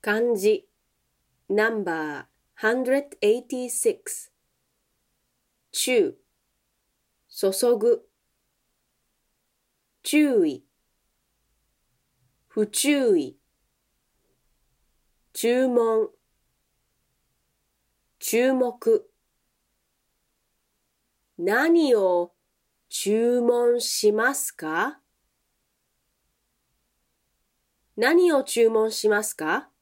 漢字 No.186 注注ぐ注意不注意注文注目何を注文しますか？何を注文しますか？